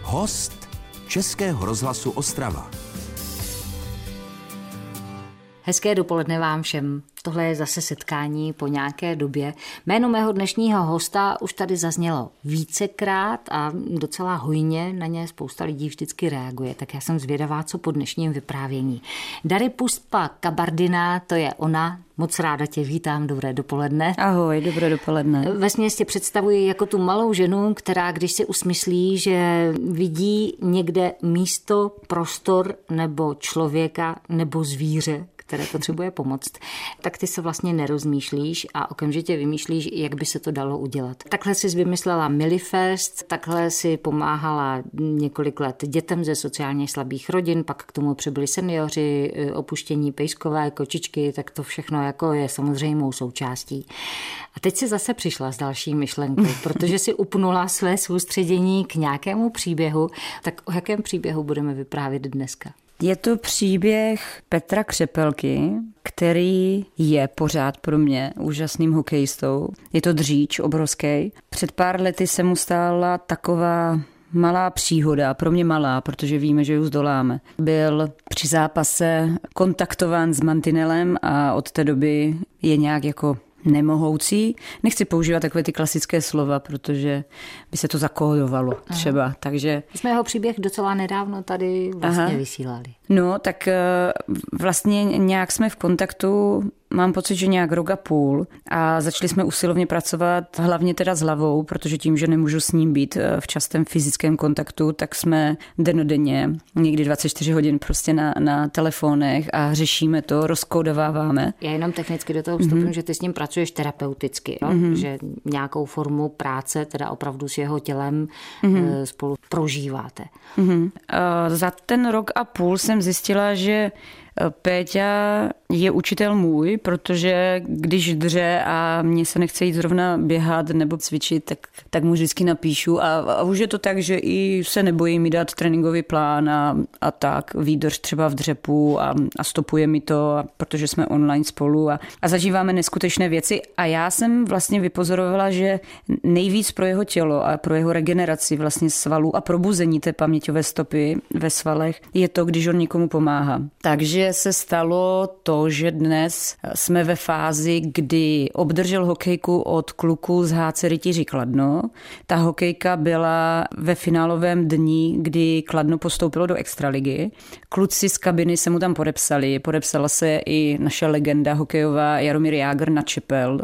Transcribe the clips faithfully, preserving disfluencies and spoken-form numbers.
Host Českého rozhlasu Ostrava. Hezké dopoledne vám všem. Tohle je zase setkání po nějaké době. Jméno mého dnešního hosta už tady zaznělo vícekrát a docela hojně na ně spousta lidí vždycky reaguje. Tak já jsem zvědavá, co po dnešním vyprávění. Dary Puspa Kabardina, to je ona. Moc ráda tě vítám, dobré dopoledne. Ahoj, dobré dopoledne. Vesměs tě představuji jako tu malou ženu, která když si usmyslí, že vidí někde místo, prostor nebo člověka nebo zvíře, které potřebuje pomoct, tak ty se vlastně nerozmýšlíš a okamžitě vymýšlíš, jak by se to dalo udělat. Takhle jsi vymyslela Milifest, takhle si pomáhala několik let dětem ze sociálně slabých rodin, pak k tomu přibyli seniori, opuštění pejskové, kočičky, tak to všechno jako je samozřejmou součástí. A teď si zase přišla s další myšlenkou, protože si upnula své soustředění k nějakému příběhu, tak o jakém příběhu budeme vyprávět dneska? Je to příběh Petra Křepelky, který je pořád pro mě úžasným hokejistou. Je to dříč obrovský. Před pár lety se mu stala taková malá příhoda, pro mě malá, protože víme, že ji zdoláme. Byl při zápase kontaktován s mantinelem a od té doby je nějak jako nemohoucí. Nechci používat takové ty klasické slova, protože by se to zakódovalo třeba. Aha. Takže jsme jeho příběh docela nedávno tady vlastně Aha. vysílali. No, tak vlastně nějak jsme v kontaktu, mám pocit, že nějak rok a půl a začali jsme usilovně pracovat hlavně teda s hlavou, protože tím, že nemůžu s ním být v častém fyzickém kontaktu, tak jsme dennodenně, někdy dvacet čtyři hodin prostě na, na telefonech a řešíme to, rozkódováváme. Já jenom technicky do toho vstupím, mm-hmm. že ty s ním pracuješ terapeuticky, jo? Mm-hmm. Že nějakou formu práce, teda opravdu s jeho tělem mm-hmm. spolu prožíváte. Mm-hmm. Za ten rok a půl jsem zjistila, že Péťa je učitel můj, protože když dře a mně se nechce jít zrovna běhat nebo cvičit, tak, tak mu vždycky napíšu a, a už je to tak, že i se nebojím mi dát tréninkový plán a, a tak, výdrž třeba v dřepu a, a stopuje mi to, a, protože jsme online spolu a, a zažíváme neskutečné věci a já jsem vlastně vypozorovala, že nejvíc pro jeho tělo a pro jeho regeneraci vlastně svalů a probuzení té paměťové stopy ve svalech je to, když on někomu pomáhá. Takže se stalo to, že dnes jsme ve fázi, kdy obdržel hokejku od kluků z H C Rytíři Kladno. Ta hokejka byla ve finálovém dni, kdy Kladno postoupilo do extraligy. Kluci z kabiny se mu tam podepsali. Podepsala se i naše legenda hokejová Jaromír Jágr na čepel.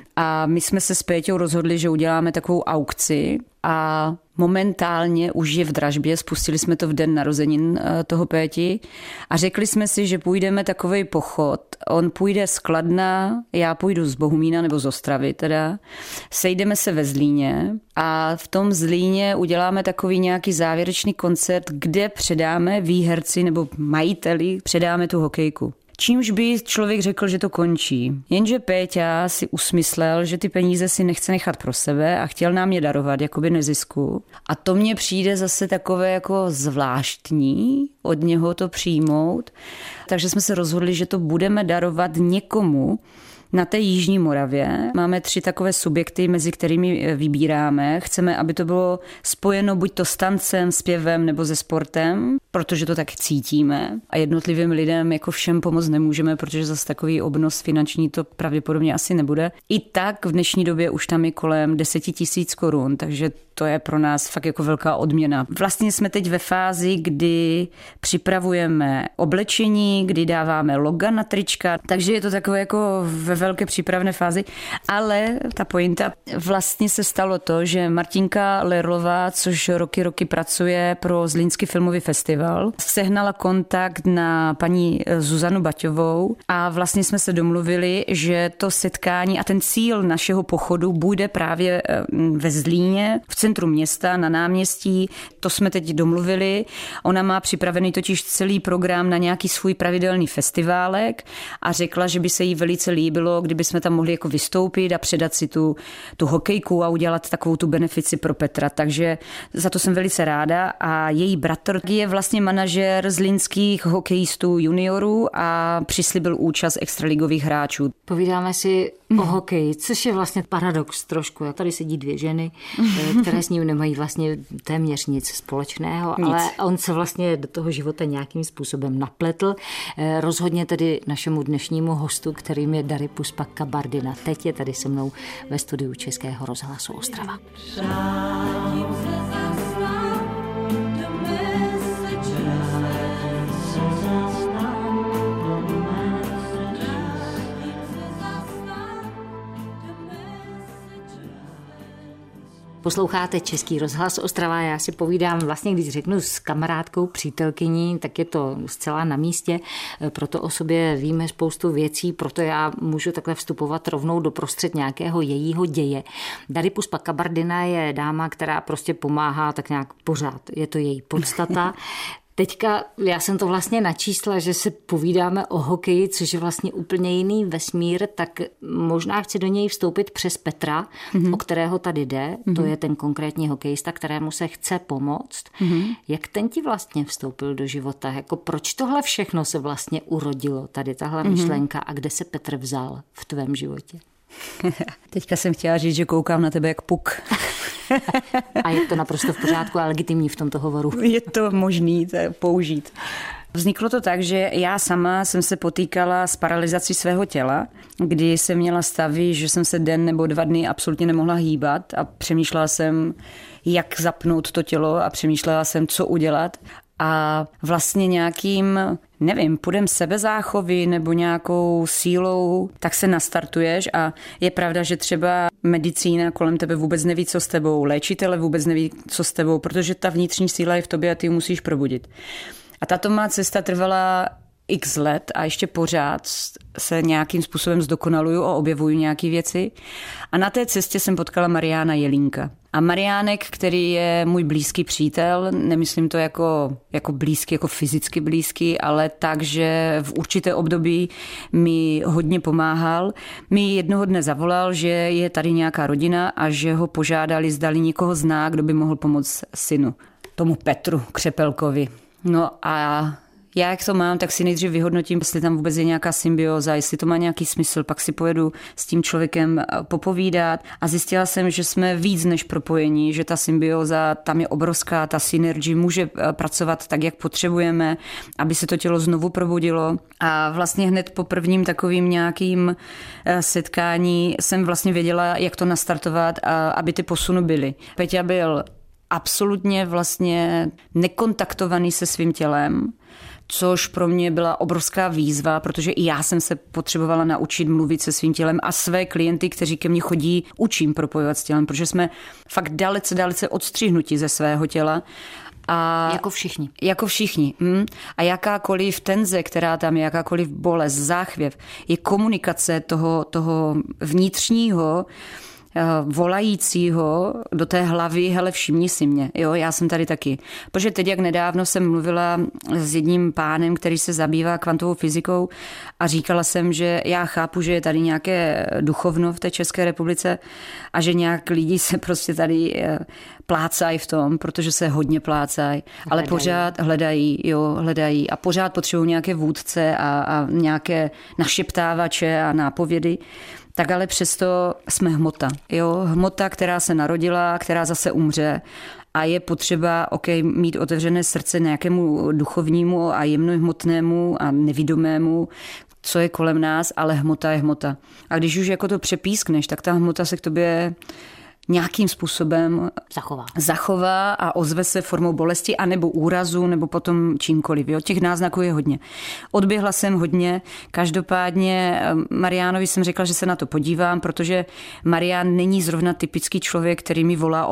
A my jsme se s Péťou rozhodli, že uděláme takovou aukci a momentálně už je v dražbě, spustili jsme to v den narozenin toho Péti a řekli jsme si, že půjdeme takovej pochod. On půjde z Kladna, já půjdu z Bohumína nebo z Ostravy teda. Sejdeme se ve Zlíně a v tom Zlíně uděláme takový nějaký závěrečný koncert, kde předáme výherci nebo majiteli, předáme tu hokejku. Čímž by člověk řekl, že to končí. Jenže Péťa si usmyslel, že ty peníze si nechce nechat pro sebe a chtěl nám je darovat jakoby nezisku. A to mně přijde zase takové jako zvláštní od něho to přijmout. Takže jsme se rozhodli, že to budeme darovat někomu na té Jižní Moravě. Máme tři takové subjekty, mezi kterými vybíráme. Chceme, aby to bylo spojeno buď to s tancem, zpěvem nebo se sportem, protože to tak cítíme. A jednotlivým lidem jako všem pomoct nemůžeme, protože zase takový obnos finanční to pravděpodobně asi nebude. I tak v dnešní době už tam je kolem deset tisíc korun, takže to je pro nás fakt jako velká odměna. Vlastně jsme teď ve fázi, kdy připravujeme oblečení, kdy dáváme loga na trička, takže je to takové jako ve velké přípravné fázi, ale ta pointa, vlastně se stalo to, že Martinka Lerlová, což roky roky pracuje pro Zlínský filmový festival, sehnala kontakt na paní Zuzanu Baťovou a vlastně jsme se domluvili, že to setkání a ten cíl našeho pochodu bude právě ve Zlíně, v centru města, na náměstí. To jsme teď domluvili. Ona má připravený totiž celý program na nějaký svůj pravidelný festiválek a řekla, že by se jí velice líbilo, bylo, kdyby jsme tam mohli jako vystoupit a předat si tu, tu hokejku a udělat takovou tu benefici pro Petra. Takže za to jsem velice ráda a její bratr je vlastně manažer zlínských hokejistů juniorů a přislíbil účast extraligových hráčů. Povídáme si mm. o hokeji, což je vlastně paradox trošku. Tady sedí dvě ženy, které s ním nemají vlastně téměř nic společného, nic. Ale on se vlastně do toho života nějakým způsobem napletl. Rozhodně tedy našemu dnešnímu hostu, kterým je Daripuspa Kabardina. Teď je tady se mnou ve studiu Českého rozhlasu Ostrava. Posloucháte Český rozhlas Ostrava, já si povídám vlastně, když řeknu s kamarádkou, přítelkyní, tak je to zcela na místě, proto o sobě víme spoustu věcí, proto já můžu takhle vstupovat rovnou do prostřed nějakého jejího děje. Daripuspa Kabardina je dáma, která prostě pomáhá tak nějak pořád, je to její podstata. Teďka já jsem to vlastně načísla, že se povídáme o hokeji, což je vlastně úplně jiný vesmír, tak možná chci do něj vstoupit přes Petra, mm-hmm. o kterého tady jde. Mm-hmm. To je ten konkrétní hokejista, kterému se chce pomoct. Mm-hmm. Jak ten ti vlastně vstoupil do života? Jako proč tohle všechno se vlastně urodilo, tady tahle mm-hmm. myšlenka a kde se Petr vzal v tvém životě? Teďka jsem chtěla říct, že koukám na tebe jak puk. A je to naprosto v pořádku a legitimní v tomto hovoru. Je to možný to použít. Vzniklo to tak, že já sama jsem se potýkala s paralyzací svého těla, kdy jsem měla stavy, že jsem se den nebo dva dny absolutně nemohla hýbat a přemýšlela jsem, jak zapnout to tělo a přemýšlela jsem, co udělat. A vlastně nějakým, nevím, půjdem sebezáchovy nebo nějakou sílou, tak se nastartuješ a je pravda, že třeba medicína kolem tebe vůbec neví, co s tebou, léčitele vůbec neví, co s tebou, protože ta vnitřní síla je v tobě a ty ji musíš probudit. A tato má cesta trvala x let a ještě pořád se nějakým způsobem zdokonaluju a objevuju nějaké věci. A na té cestě jsem potkala Mariána Jelínka. A Mariánek, který je můj blízký přítel, nemyslím to jako, jako blízký, jako fyzicky blízký, ale tak, že v určité období mi hodně pomáhal. Mi jednoho dne zavolal, že je tady nějaká rodina a že ho požádali, zdali někoho zná, kdo by mohl pomoct synu, tomu Petru Křepelkovi. No a já, jak to mám, tak si nejdřív vyhodnotím, jestli tam vůbec je nějaká symbioza, jestli to má nějaký smysl, pak si pojedu s tím člověkem popovídat a zjistila jsem, že jsme víc než propojení, že ta symbioza tam je obrovská, ta synergie může pracovat tak, jak potřebujeme, aby se to tělo znovu probudilo. A vlastně hned po prvním takovým nějakým setkání jsem vlastně věděla, jak to nastartovat, aby ty posuny byly. Peťa byl absolutně vlastně nekontaktovaný se svým tělem, což pro mě byla obrovská výzva, protože i já jsem se potřebovala naučit mluvit se svým tělem a své klienty, kteří ke mně chodí, učím propojovat s tělem, protože jsme fakt dalece, dalece odstřihnuti ze svého těla. A jako všichni. Jako všichni. Hm. A jakákoliv tenze, která tam je, jakákoliv bolest, záchvěv, je komunikace toho, toho vnitřního, volajícího do té hlavy, hele, všimni si mě, jo, já jsem tady taky. Protože teď, jak nedávno jsem mluvila s jedním pánem, který se zabývá kvantovou fyzikou a říkala jsem, že já chápu, že je tady nějaké duchovno v té České republice a že nějak lidi se prostě tady plácají v tom, protože se hodně plácají, ale pořád hledají, jo, hledají a pořád potřebují nějaké vůdce a, a nějaké našeptávače a nápovědy. Tak ale přesto jsme hmota. Jo? Hmota, která se narodila, která zase umře a je potřeba okay, mít otevřené srdce nějakému duchovnímu a jemnohmotnému a nevidomému, co je kolem nás, ale hmota je hmota. A když už jako to přepískneš, tak ta hmota se k tobě nějakým způsobem zachová. zachová a ozve se formou bolesti anebo úrazu, nebo potom čímkoliv. Jo? Těch náznaků je hodně. Odběhla jsem hodně. Každopádně Mariánovi jsem řekla, že se na to podívám, protože Marián není zrovna typický člověk, který mi volá o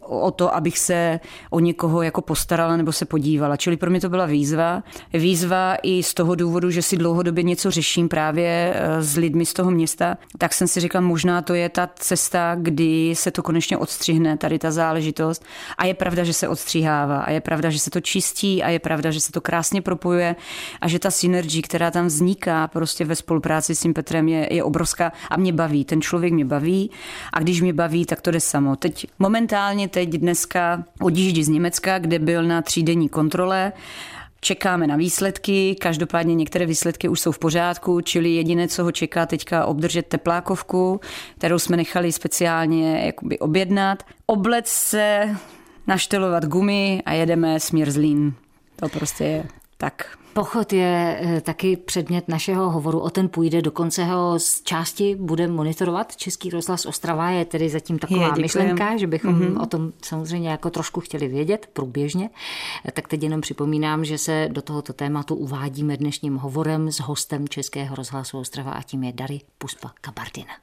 o to, abych se o někoho jako postarala nebo se podívala. Čili pro mě to byla výzva. Výzva i z toho důvodu, že si dlouhodobě něco řeším právě s lidmi z toho města, tak jsem si řekla, možná to je ta cesta, kdy se to konečně odstřihne, tady ta záležitost. A je pravda, že se odstříhává a je pravda, že se to čistí a je pravda, že se to krásně propojuje a že ta synergie, která tam vzniká prostě ve spolupráci s tím Petrem je, je obrovská a mě baví. Ten člověk mě baví a když mě baví, tak to jde samo. Teď momentálně, teď dneska odjíždí z Německa, kde byl na třídenní kontrole. Čekáme na výsledky, každopádně některé výsledky už jsou v pořádku, čili jediné, co ho čeká teďka obdržet teplákovku, kterou jsme nechali speciálně jakoby objednat, oblec se, naštelovat gumy a jedeme směr Zlín. To prostě je tak. Pochod je taky předmět našeho hovoru, o ten půjde, dokonce ho z části bude monitorovat Český rozhlas Ostrava, je tedy zatím taková je, myšlenka, že bychom mm-hmm. o tom samozřejmě jako trošku chtěli vědět průběžně. Tak teď jenom připomínám, že se do tohoto tématu uvádíme dnešním hovorem s hostem Českého rozhlasu Ostrava a tím je Dary Puspa-Kabardina.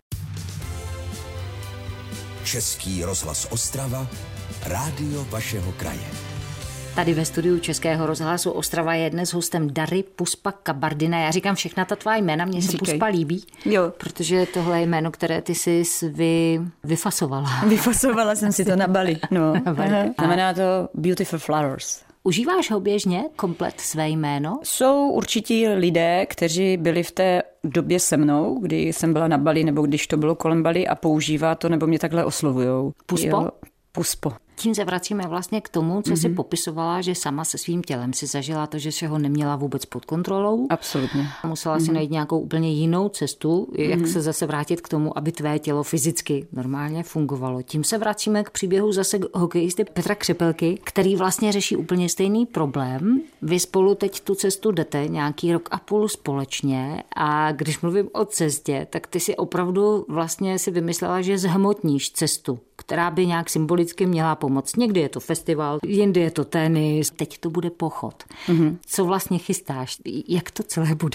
Český rozhlas Ostrava, rádio vašeho kraje. Tady ve studiu Českého rozhlasu Ostrava je dnes hostem Dary Puspa-Kabardina. Já říkám všechna ta tvá jména, mně se Puspa líbí, jo. Protože tohle je jméno, které ty jsi vy, vyfasovala. Vyfasovala jsem si to na Bali. No. Znamená to Beautiful Flowers. Užíváš ho běžně, komplet své jméno? Jsou určití lidé, kteří byli v té době se mnou, kdy jsem byla na Bali, nebo když to bylo kolem Bali a používá to, nebo mě takhle oslovujou. Puspo? Jo, Puspo. Tím se vracíme vlastně k tomu, co mm-hmm. jsi popisovala, že sama se svým tělem si zažila to, že si ho neměla vůbec pod kontrolou. Absolutně. Musela mm-hmm. si najít nějakou úplně jinou cestu, jak mm-hmm. se zase vrátit k tomu, aby tvé tělo fyzicky normálně fungovalo. Tím se vracíme k příběhu zase hokejisty Petra Křepelky, který vlastně řeší úplně stejný problém. Vy spolu teď tu cestu jdete nějaký rok a půl společně a když mluvím o cestě, tak ty si opravdu vlastně si vymyslela, že zhmotníš cestu, která by nějak symbolicky měla pomoct. Někdy je to festival, jindy je to tenis, teď to bude pochod. Mm-hmm. Co vlastně chystáš? Jak to celé bude?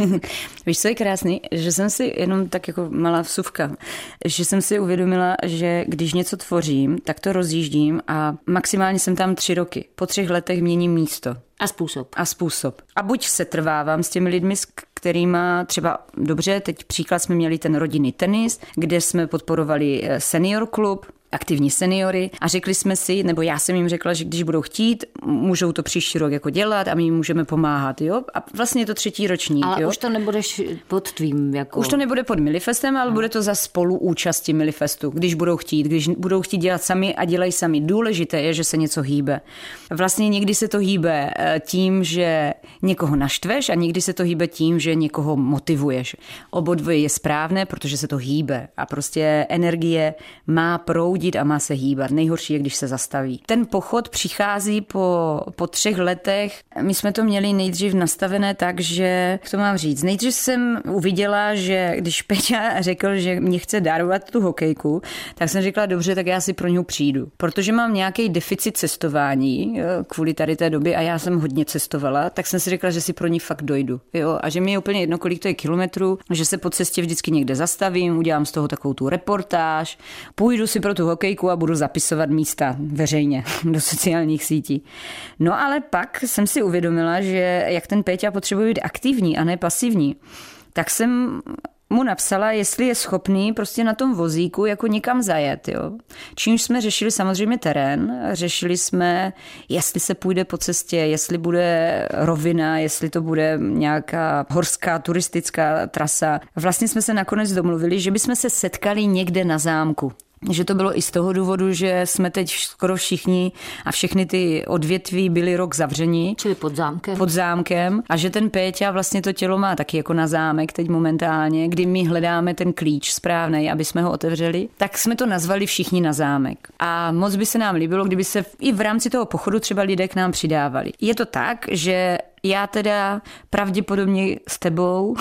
Víš, co je krásný? Že jsem si jenom tak jako malá vsuvka, že jsem si uvědomila, že když něco tvořím, tak to rozjíždím a maximálně jsem tam tři roky. Po třech letech měním místo. A způsob. A způsob. A buď se trvávám s těmi lidmi, s kterýma třeba, dobře, teď příklad jsme měli ten rodinný tenis, kde jsme podporovali senior klub, aktivní seniory a řekli jsme si, nebo já jsem jim řekla, že když budou chtít, můžou to příští rok jako dělat a my jim můžeme pomáhat, jo? A vlastně je to třetí ročník, ale jo? už to nebudeš pod tvým, jako... Už to nebude pod Milifestem, ale no. Bude to za spoluúčastí Milifestu, když budou chtít, když budou chtít dělat sami a dělají sami. Důležité je, že se něco hýbe. Vlastně někdy se to hýbe tím, že někoho naštveš a někdy se to hýbe tím, že někoho motivuješ. Obodvoje je správné, protože se to hýbe a prostě energie má proudit a má se hýbat. Nejhorší je, když se zastaví. Ten pochod přichází po, po třech letech. My jsme to měli nejdřív nastavené tak, že, jak to mám říct, nejdřív jsem uviděla, že když Peťa řekl, že mě chce darovat tu hokejku, tak jsem řekla, dobře, tak já si pro něj přijdu. Protože mám nějaký deficit cestování kvůli tady té době a já jsem hodně cestovala, tak jsem si řekla, že si pro ní fakt dojdu. Jo? A že mi je úplně jedno, kolik to je kilometrů, že se po cestě vždycky někde zastavím, udělám z toho takovou tu reportáž, půjdu si pro tu hokejku a budu zapisovat místa veřejně do sociálních sítí. No ale pak jsem si uvědomila, že jak ten Péťa potřebuje být aktivní a ne pasivní, tak jsem mu napsala, jestli je schopný prostě na tom vozíku jako někam zajet. Jo. Čímž jsme řešili samozřejmě terén, řešili jsme, jestli se půjde po cestě, jestli bude rovina, jestli to bude nějaká horská turistická trasa. Vlastně jsme se nakonec domluvili, že bychom se setkali někde na zámku. Že to bylo i z toho důvodu, že jsme teď skoro všichni a všechny ty odvětví byli rok zavření. Čili pod zámkem. Pod zámkem. A že ten Péťa vlastně to tělo má taky jako na zámek teď momentálně, kdy my hledáme ten klíč správnej, aby jsme ho otevřeli. Tak jsme to nazvali Všichni na zámek. A moc by se nám líbilo, kdyby se i v rámci toho pochodu třeba lidé k nám přidávali. Je to tak, že já teda pravděpodobně s tebou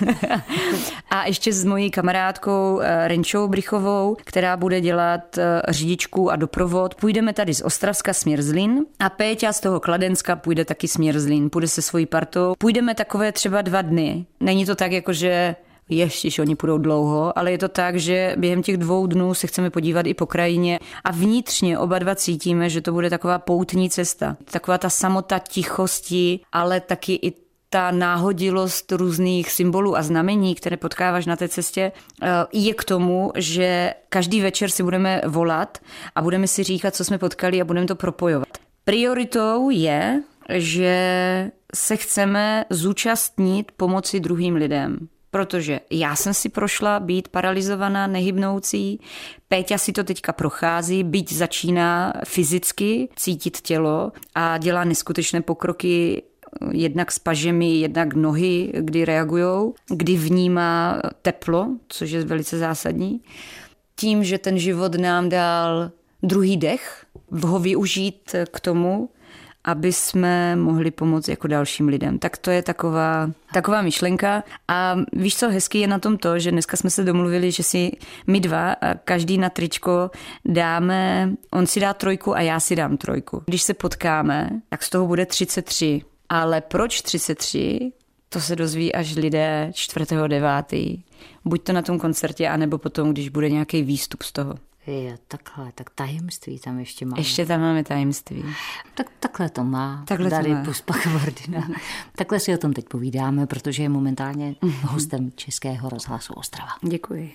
a ještě s mojí kamarádkou Renčou Brychovou, která bude dělat řidičku a doprovod. Půjdeme tady z Ostravska směr Zlín a Péťa z toho Kladenska půjde taky směr Zlín, půjde se svojí partou. Půjdeme takové třeba dva dny. Není to tak, jako že Ještě, oni půjdou dlouho, ale je to tak, že během těch dvou dnů se chceme podívat i po krajině a vnitřně oba dva cítíme, že to bude taková poutní cesta. Taková ta samota tichosti, ale taky i ta náhodilost různých symbolů a znamení, které potkáváš na té cestě, je k tomu, že každý večer si budeme volat a budeme si říkat, co jsme potkali a budeme to propojovat. Prioritou je, že se chceme zúčastnit pomoci druhým lidem. Protože já jsem si prošla být paralizovaná, nehybnoucí, Péťa si to teďka prochází, byť začíná fyzicky cítit tělo a dělá neskutečné pokroky jednak s pažemi, jednak nohy, kdy reagujou, kdy vnímá teplo, což je velice zásadní. Tím, že ten život nám dal druhý dech, ho využít k tomu, aby jsme mohli pomoct jako dalším lidem. Tak to je taková, taková myšlenka. A víš, co hezký je na tom to, že dneska jsme se domluvili, že si my dva, každý na tričko dáme, on si dá trojku a já si dám trojku. Když se potkáme, tak z toho bude třicet tři. Ale proč třicet tři? To se dozví až lidé čtvrtého devátého Buď to na tom koncertě, anebo potom, když bude nějaký výstup z toho. Je, takhle, tak tajemství tam ještě máme. Ještě tam máme tajemství. Tak takhle to má. Takhle to Dary má. Puspa-Kabardina. Takhle si o tom teď povídáme, protože je momentálně hostem Českého rozhlasu Ostrava. Děkuji.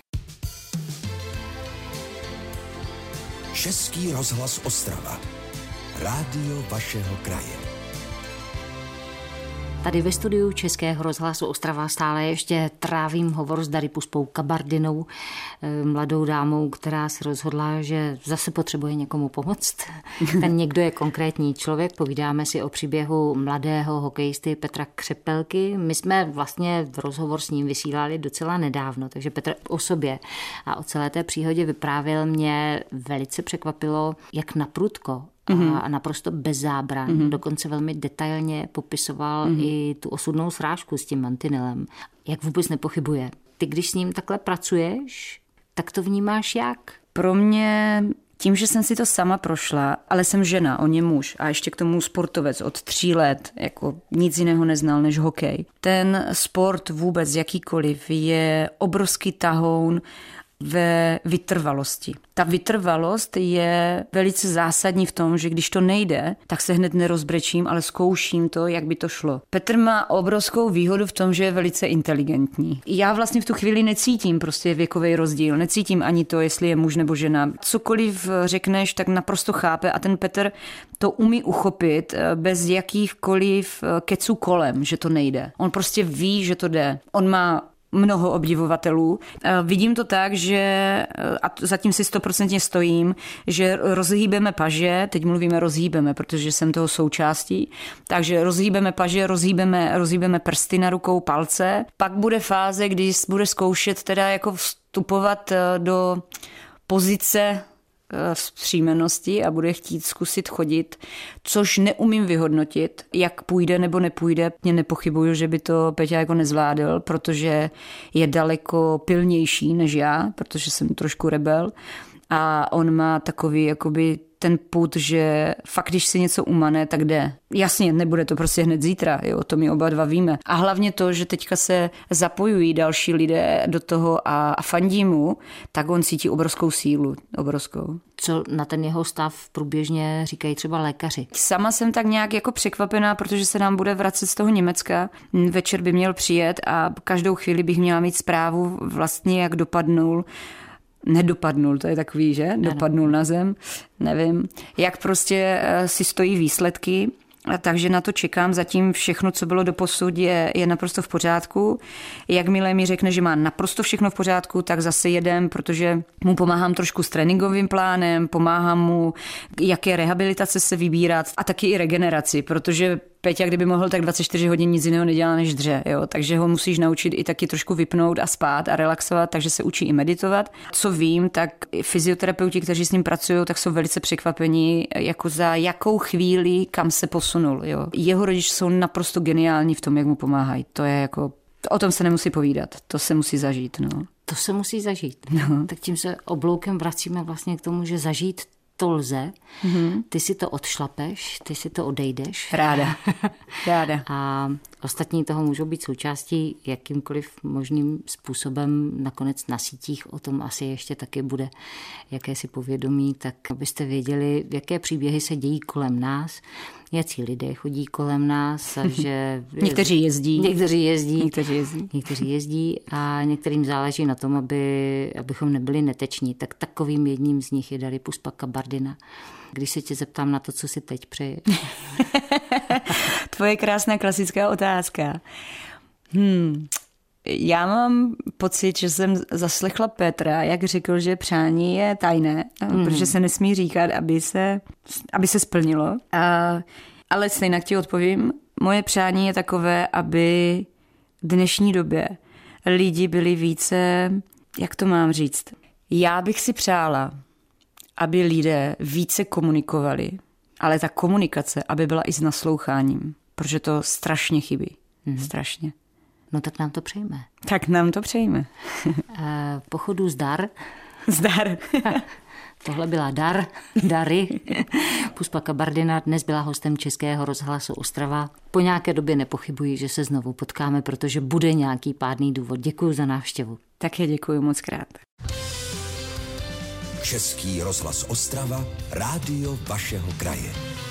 Český rozhlas Ostrava. Rádio vašeho kraje. Tady ve studiu Českého rozhlasu Ostrava stále ještě trávím hovor s Dary Puspou-Kabardinou, mladou dámou, která se rozhodla, že zase potřebuje někomu pomoct. Ten někdo je konkrétní člověk. Povídáme si o příběhu mladého hokejisty Petra Křepelky. My jsme vlastně rozhovor s ním vysílali docela nedávno, takže Petr o sobě a o celé té příhodě vyprávěl. Mě velice překvapilo, jak naprudko a naprosto bez zábran. Mm-hmm. Dokonce velmi detailně popisoval mm-hmm. i tu osudnou srážku s tím mantinelem. Jak vůbec nepochybuje. Ty, když s ním takhle pracuješ, tak to vnímáš jak? Pro mě tím, že jsem si to sama prošla, ale jsem žena, on je muž a ještě k tomu sportovec od tří let, jako nic jiného neznal než hokej. Ten sport vůbec jakýkoliv je obrovský tahoun ve vytrvalosti. Ta vytrvalost je velice zásadní v tom, že když to nejde, tak se hned nerozbrečím, ale zkouším to, jak by to šlo. Petr má obrovskou výhodu v tom, že je velice inteligentní. Já vlastně v tu chvíli necítím prostě věkový rozdíl, necítím ani to, jestli je muž nebo žena. Cokoliv řekneš, tak naprosto chápe a ten Petr to umí uchopit bez jakýchkoliv keců kolem, že to nejde. On prostě ví, že to jde. On má mnoho obdivovatelů. Vidím to tak, že, a zatím si stoprocentně stojím, že rozhýbeme paže, teď mluvíme rozhýbeme, protože jsem toho součástí, takže rozhýbeme paže, rozhýbeme, rozhýbeme prsty na rukou, palce. Pak bude fáze, kdy bude zkoušet teda jako vstupovat do pozice vzpřímenosti a bude chtít zkusit chodit, což neumím vyhodnotit, jak půjde nebo nepůjde. Mě nepochybuju, že by to Peťa jako nezvládl, protože je daleko pilnější než já, protože jsem trošku rebel a on má takový jakoby ten pud, že fakt, když si něco umane, tak jde. Jasně, nebude to prostě hned zítra, jo, to my oba dva víme. A hlavně to, že teďka se zapojují další lidé do toho a, a fandí mu, tak on cítí obrovskou sílu, obrovskou. Co na ten jeho stav průběžně říkají třeba lékaři? Sama jsem tak nějak jako překvapená, protože se nám bude vracet z toho Německa. Večer by měl přijet a každou chvíli bych měla mít zprávu vlastně, jak dopadnul. Nedopadnul, to je takový, že? Dopadnul na zem, nevím. Jak prostě si stojí výsledky, takže na to čekám. Zatím všechno, co bylo doposud, je, je naprosto v pořádku. Jakmile mi řekne, že má naprosto všechno v pořádku, tak zase jedem, protože mu pomáhám trošku s tréninkovým plánem, pomáhám mu, jaké rehabilitace se vybírat a taky i regeneraci, protože Peťa, kdyby mohl, tak dvacet čtyři hodin nic jiného nedělá než dře, jo? Takže ho musíš naučit i taky trošku vypnout a spát a relaxovat, takže se učí i meditovat. Co vím, tak fyzioterapeuti, kteří s ním pracují, tak jsou velice překvapení, jako za jakou chvíli kam se posunul. Jo? Jeho rodiče jsou naprosto geniální v tom, jak mu pomáhají. To je jako, o tom se nemusí povídat, to se musí zažít. No. To se musí zažít. No. Tak tím se obloukem vracíme vlastně k tomu, že zažít to lze, mm-hmm. ty si to odšlapeš, ty si to odejdeš. Ráda, ráda. A Ostatní toho můžou být součástí jakýmkoliv možným způsobem. Nakonec na sítích o tom asi ještě taky bude jakési povědomí, tak abyste věděli, jaké příběhy se dějí kolem nás, jací lidé chodí kolem nás a že... Někteří jezdí. Někteří jezdí. Někteří jezdí. Někteří jezdí a některým záleží na tom, aby, abychom nebyli neteční. Tak takovým jedním z nich je Dari Puspa Kabardina. Když se tě zeptám na to, co si teď přeješ. Tvoje krásná klasická otázka. Hmm. Já mám pocit, že jsem zaslechla Petra, jak řekl, že přání je tajné, mm. protože se nesmí říkat, aby se, aby se splnilo. A, ale stejně ti odpovím, moje přání je takové, aby v dnešní době lidi byli více, jak to mám říct, já bych si přála, aby lidé více komunikovali, ale ta komunikace, aby byla i s nasloucháním, protože to strašně chybí. Mm. Strašně. No tak nám to přejme. Tak nám to přejme. Pochodu zdar. Zdar. Tohle byla Dar, Dari. Puspa Kabardina dnes byla hostem Českého rozhlasu Ostrava. Po nějaké době nepochybuji, že se znovu potkáme, protože bude nějaký pádný důvod. Děkuji za návštěvu. Také děkuji moc krát. Český rozhlas Ostrava, rádio vašeho kraje.